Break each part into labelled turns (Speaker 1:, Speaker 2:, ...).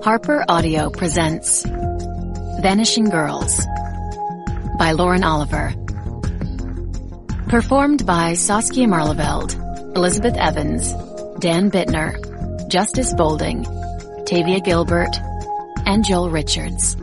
Speaker 1: Harper Audio presents Vanishing Girls by Lauren Oliver. Performed by Saskia Marleveld, Elizabeth Evans, Dan Bittner, Justice Bolding, Tavia Gilbert, and Joel Richards.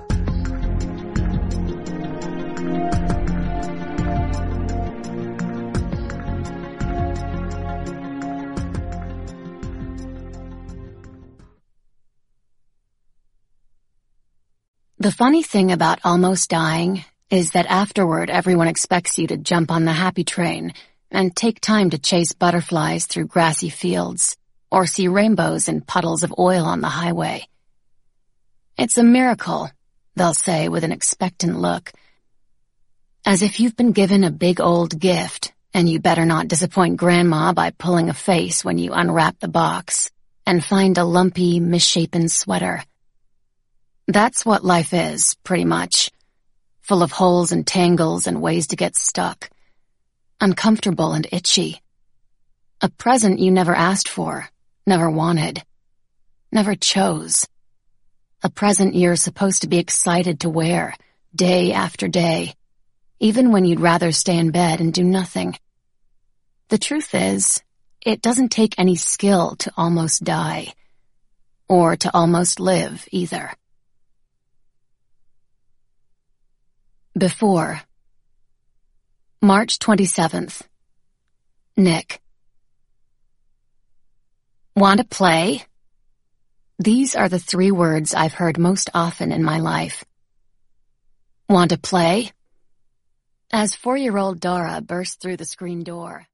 Speaker 1: The funny thing about almost dying is that afterward everyone expects you to jump on the happy train and take time to chase butterflies through grassy fields or see rainbows in puddles of oil on the highway. It's a miracle, they'll say with an expectant look, as if you've been given a big old gift and you better not disappoint Grandma by pulling a face when you unwrap the box and find a lumpy, misshapen sweater. That's what life is, pretty much. Full of holes and tangles and ways to get stuck. Uncomfortable and itchy. A present you never asked for, never wanted, never chose. A present you're supposed to be excited to wear, day after day, even when you'd rather stay in bed and do nothing. The truth is, it doesn't take any skill to almost die. Or to almost live, either. Before. March 27th. Nick. Want to play? These are the 3 words I've heard most often in my life. Want to play? As 4-year-old Dara burst through the screen door,